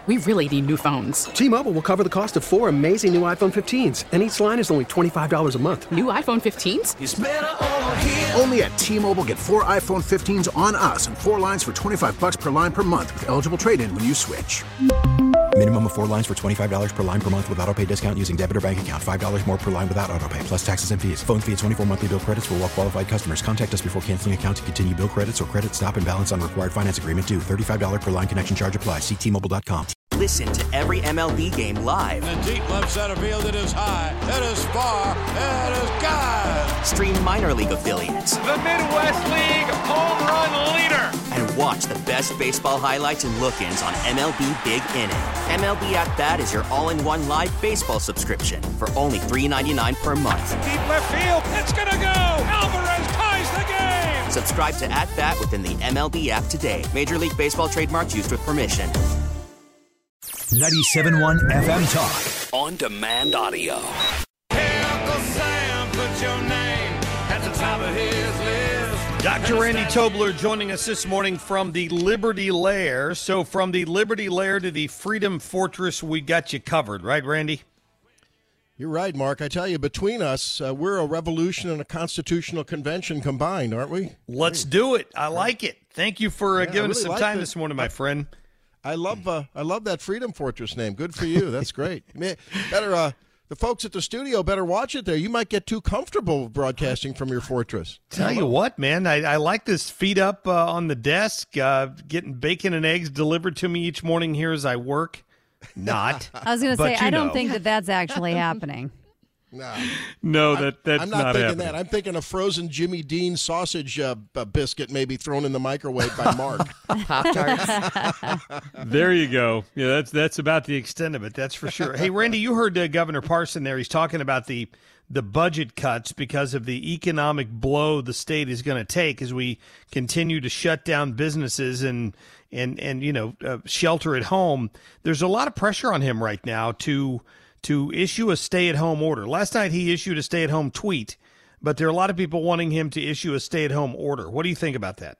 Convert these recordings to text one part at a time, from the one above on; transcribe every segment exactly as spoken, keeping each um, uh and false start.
We really need new phones. T-Mobile will cover the cost of four amazing new iPhone fifteens, and each line is only twenty-five dollars a month. New iPhone fifteens? It's better over here. Only at T-Mobile, get four iPhone fifteens on us and four lines for twenty-five dollars per line per month with eligible trade-in when you switch. Minimum of four lines for twenty-five dollars per line per month with autopay discount using debit or bank account. five dollars more per line without autopay, plus taxes and fees. Phone fee at twenty-four monthly bill credits for well-qualified customers. Contact us before canceling account to continue bill credits or credit stop and balance on required finance agreement due. thirty-five dollars per line connection charge applies. See T Mobile dot com. Listen to every M L B game live. In the deep left center field, it is high, it is far, it is gone. Stream minor league affiliates. The Midwest League home run leader. And watch the best baseball highlights and look-ins on M L B Big Inning. M L B At Bat is your all-in-one live baseball subscription for only three dollars and ninety-nine cents per month. Deep left field, it's gonna go. Alvarez ties the game. Subscribe to At Bat within the M L B app today. Major League Baseball trademarks used with permission. ninety-seven point one F M Talk. On demand audio. Hey, Uncle Sam, put your name at the top of his list. Doctor Randy Tobler joining us this morning from the Liberty Lair. So from the Liberty Lair to the Freedom Fortress, we got you covered, right, Randy? You're right, Mark. I tell you, between us, uh, we're a revolution and a constitutional convention combined, aren't we? Let's do it. I like it. Thank you for uh, Yeah, I giving us really some like time it. this morning, my friend. I love uh, I love that Freedom Fortress name. Good for you. That's great. Better uh, the folks at the studio better watch it there. You might get too comfortable broadcasting from your fortress. Tell you what, man, I, I like this feet up uh, on the desk, uh, getting bacon and eggs delivered to me each morning here as I work. Not. I was going to say, I don't know. think that that's actually happening. No, no, that that's I'm not, not thinking happening. that. I'm thinking a frozen Jimmy Dean sausage uh, biscuit maybe thrown in the microwave by Mark. Pop-Tarts. There you go. Yeah, that's that's about the extent of it. That's for sure. Hey, Randy, you heard uh, Governor Parson there. He's talking about the the budget cuts because of the economic blow the state is going to take as we continue to shut down businesses and and and you know uh, shelter at home. There's a lot of pressure on him right now to. to issue a stay-at-home order. Last night he issued a stay-at-home tweet, but there are a lot of people wanting him to issue a stay-at-home order. What do you think about that?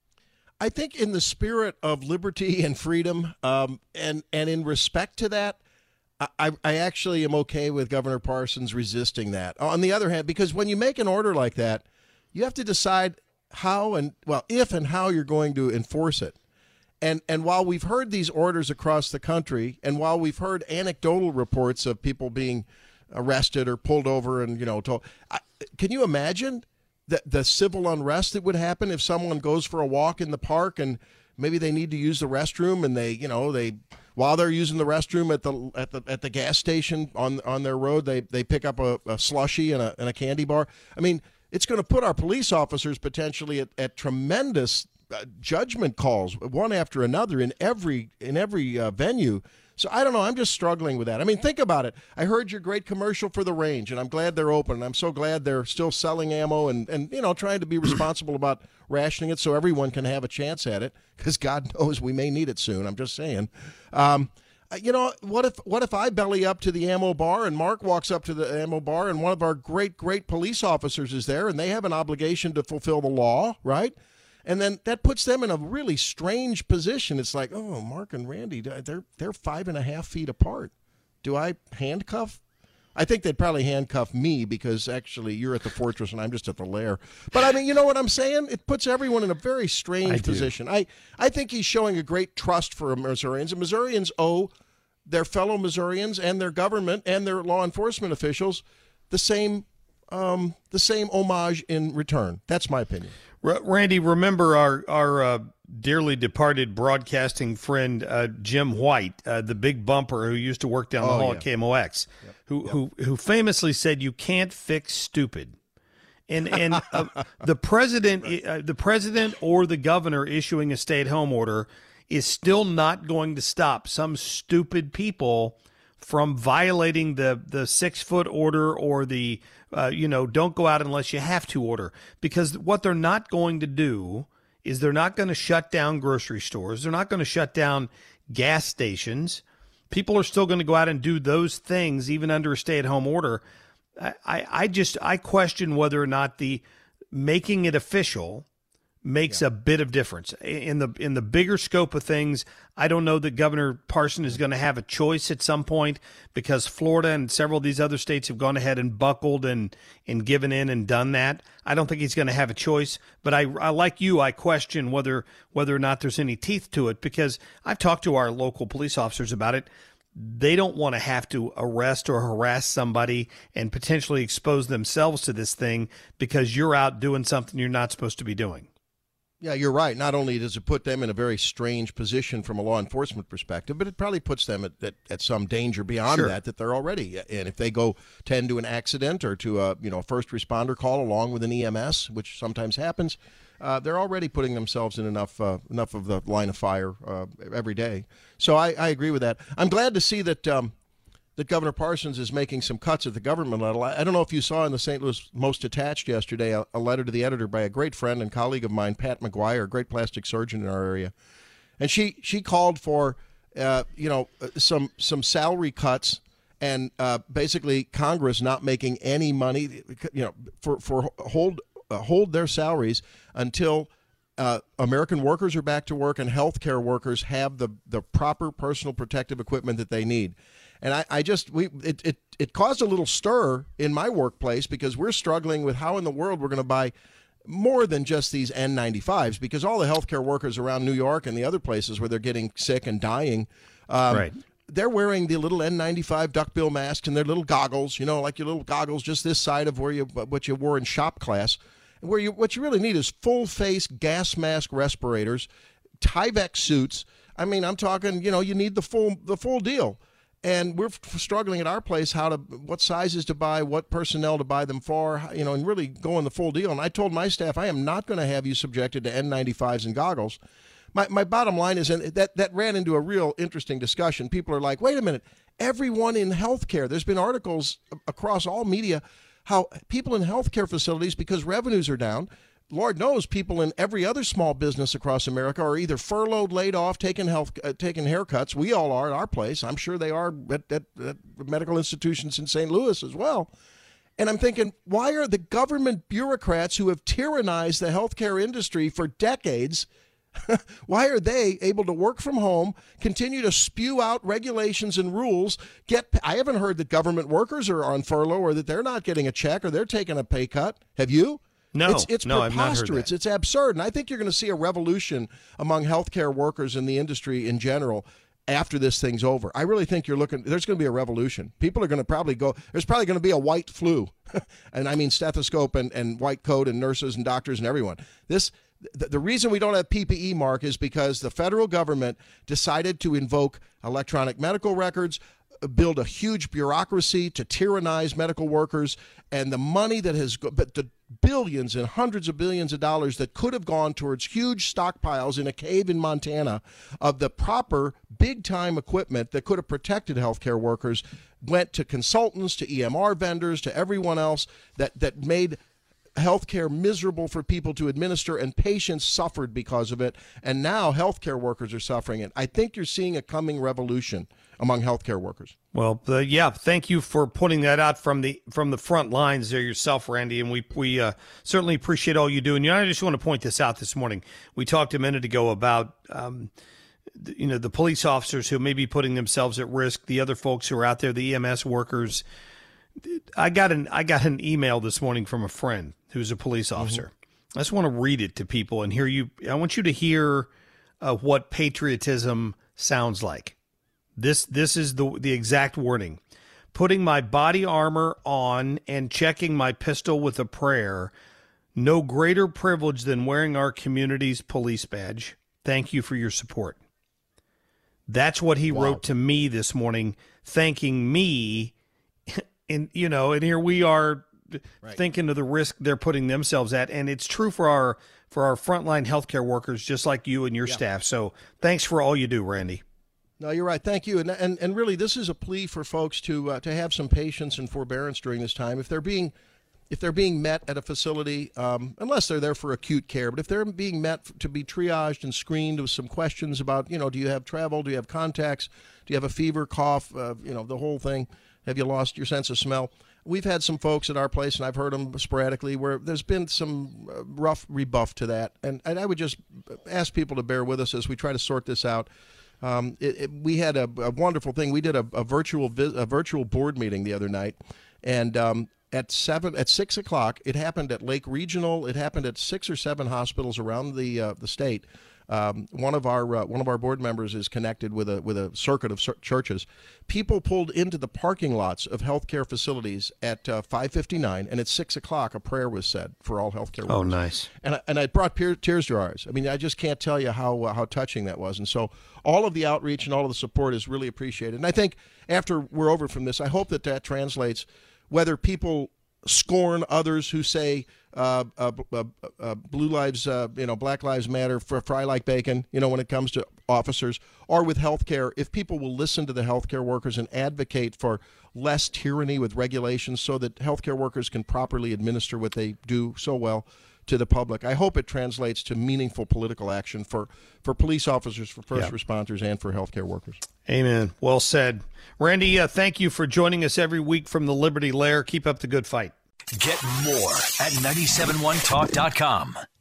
I think in the spirit of liberty and freedom, um, and, and in respect to that, I, I actually am okay with Governor Parsons resisting that. On the other hand, because when you make an order like that, you have to decide how and, well, if and how you're going to enforce it. And and while we've heard these orders across the country, and while we've heard anecdotal reports of people being arrested or pulled over and, you know, told, I, can you imagine the, the civil unrest that would happen if someone goes for a walk in the park and maybe they need to use the restroom and they, you know, they while they're using the restroom at the at the at the gas station on on their road, they they pick up a, a slushie and a and a candy bar. I mean, it's going to put our police officers potentially at, at tremendous Uh, judgment calls, one after another in every in every uh, venue. So I don't know. I'm just struggling with that. I mean, think about it. I heard your great commercial for the range, and I'm glad they're open. And I'm so glad they're still selling ammo and, and you know, trying to be responsible about rationing it so everyone can have a chance at it, because God knows we may need it soon. I'm just saying. Um, you know, what if what if I belly up to the ammo bar and Mark walks up to the ammo bar and one of our great, great police officers is there and they have an obligation to fulfill the law, right? And then that puts them in a really strange position. It's like, oh, Mark and Randy, they're they're five and a half feet apart. Do I handcuff? I think they'd probably handcuff me because actually you're at the fortress and I'm just at the lair. But I mean, you know what I'm saying? It puts everyone in a very strange I position. I, I think he's showing a great trust for Missourians. And Missourians owe their fellow Missourians and their government and their law enforcement officials the same um, the same homage in return. That's my opinion. Randy, remember our our uh, dearly departed broadcasting friend uh, Jim White, uh, the big bumper who used to work down the oh, hall yeah. at K M O X, yep. who, Yep. who who famously said, "You can't fix stupid." And and uh, the president, right. uh, the president or the governor issuing a stay-at-home order is still not going to stop some stupid people from violating the the six-foot order or the uh, you know, don't go out unless you have to order. Because what they're not going to do is they're not going to shut down grocery stores. They're not going to shut down gas stations. People are still going to go out and do those things even under a stay-at-home order. I, I, I just I question whether or not the making it official makes Yeah. a bit of difference. In the in the bigger scope of things, I don't know that Governor Parson is going to have a choice at some point, because Florida and several of these other states have gone ahead and buckled and, and given in and done that. I don't think he's going to have a choice. But I, I like you, I question whether whether or not there's any teeth to it, because I've talked to our local police officers about it. They don't want to have to arrest or harass somebody and potentially expose themselves to this thing because you're out doing something you're not supposed to be doing. Yeah, you're right. Not only does it put them in a very strange position from a law enforcement perspective, but it probably puts them at, at, at some danger beyond Sure. that that they're already in. If they go tend to an accident or to a you know first responder call along with an E M S, which sometimes happens, uh, they're already putting themselves in enough uh, enough of the line of fire uh, every day. So I, I agree with that. I'm glad to see that. Um, that Governor Parsons is making some cuts at the government level. I, I don't know if you saw in the Saint Louis Most Attached yesterday a, a letter to the editor by a great friend and colleague of mine, Pat McGuire, a great plastic surgeon in our area. And she she called for, uh, you know, some some salary cuts and uh, basically Congress not making any money, you know, for, for hold, uh, hold their salaries until Uh, American workers are back to work and healthcare workers have the, the proper personal protective equipment that they need. And I, I just, we it, it, it caused a little stir in my workplace because we're struggling with how in the world we're going to buy more than just these N ninety-fives, because all the healthcare workers around New York and the other places where they're getting sick and dying, um, Right. they're wearing the little N ninety-five duckbill masks and their little goggles, you know, like your little goggles just this side of where you what you wore in shop class. Where you what you really need is full face gas mask respirators, Tyvek suits. I mean, I'm talking, you know, you need the full the full deal. And we're f- struggling at our place how to what sizes to buy, what personnel to buy them for, you know, and really going the full deal. And I told my staff, I am not going to have you subjected to N ninety-fives and goggles. My my bottom line is, and that that ran into a real interesting discussion. People are like, wait a minute, everyone in healthcare. There's been articles across all media how people in healthcare facilities, because revenues are down, Lord knows people in every other small business across America are either furloughed, laid off, taking health, uh, taking haircuts. We all are at our place. I'm sure they are at, at, at medical institutions in Saint Louis as well. And I'm thinking, why are the government bureaucrats who have tyrannized the healthcare industry for decades, why are they able to work from home, continue to spew out regulations and rules? Get I haven't heard that government workers are on furlough or that they're not getting a check or they're taking a pay cut. Have you? No, it's, it's no, I've not heard preposterous. that. It's absurd. And I think you're going to see a revolution among healthcare workers in the industry in general after this thing's over. I really think you're looking, there's going to be a revolution. People are going to probably go, there's probably going to be a white flu. And I mean stethoscope and, and white coat and nurses and doctors and everyone. This The, the reason we don't have P P E, Mark, is because the federal government decided to invoke electronic medical records, build a huge bureaucracy to tyrannize medical workers, and the money that has go- but the billions and hundreds of billions of dollars that could have gone towards huge stockpiles in a cave in Montana of the proper big-time equipment that could have protected healthcare workers went to consultants, to E M R vendors, to everyone else that, that made healthcare miserable for people to administer, and patients suffered because of it. And now healthcare workers are suffering it. I think you're seeing a coming revolution among healthcare workers. Well, uh, yeah, thank you for putting that out from the from the front lines there yourself, Randy, and we we uh, certainly appreciate all you do. And you know, I just want to point this out this morning. We talked a minute ago about um, the, you know the police officers who may be putting themselves at risk, the other folks who are out there, the E M S workers. I got an I got an email this morning from a friend who's a police officer. Mm-hmm. I just want to read it to people and hear you. I want you to hear uh, what patriotism sounds like. This this is the the exact wording. Putting my body armor on and checking my pistol with a prayer. No greater privilege than wearing our community's police badge. Thank you for your support. That's what he wow. wrote to me this morning, thanking me. And, you know, and here we are right. thinking of the risk they're putting themselves at. And it's true for our for our frontline healthcare workers, just like you and your yeah. staff. So thanks for all you do, Randy. No, you're right. Thank you. And and, and really, this is a plea for folks to uh, to have some patience and forbearance during this time. If they're being if they're being met at a facility, um, unless they're there for acute care, but if they're being met to be triaged and screened with some questions about, you know, do you have travel? Do you have contacts? Do you have a fever, cough? Uh, you know, the whole thing. Have you lost your sense of smell? we've had some folks at our place, and I've heard them sporadically, where there's been some rough rebuff to that. And, and I would just ask people to bear with us as we try to sort this out. Um, it, it, we had a, a wonderful thing. We did a, a virtual a virtual board meeting the other night, and um, at seven at six o'clock, it happened at Lake Regional. It happened at six or seven hospitals around the uh, the state. Um, one of our uh, one of our board members is connected with a with a circuit of churches. People pulled into the parking lots of healthcare facilities at uh, five fifty-nine, and at six o'clock, a prayer was said for all healthcare workers. Oh, nice! And I, and it brought tears to our eyes. I mean, I just can't tell you how uh, how touching that was. And so, all of the outreach and all of the support is really appreciated. And I think after we're over from this, I hope that that translates. Whether people scorn others who say uh, uh, uh, uh, blue lives, uh, you know, Black Lives Matter, for fry like bacon, you know, when it comes to officers, or with health care, if people will listen to the healthcare workers and advocate for less tyranny with regulations so that healthcare workers can properly administer what they do so well to the public. I hope it translates to meaningful political action for, for police officers, for first yeah. responders, and for healthcare workers. Amen. Well said. Randy, uh, thank you for joining us every week from the Liberty Lair. Keep up the good fight. Get more at nine seven one talk dot com.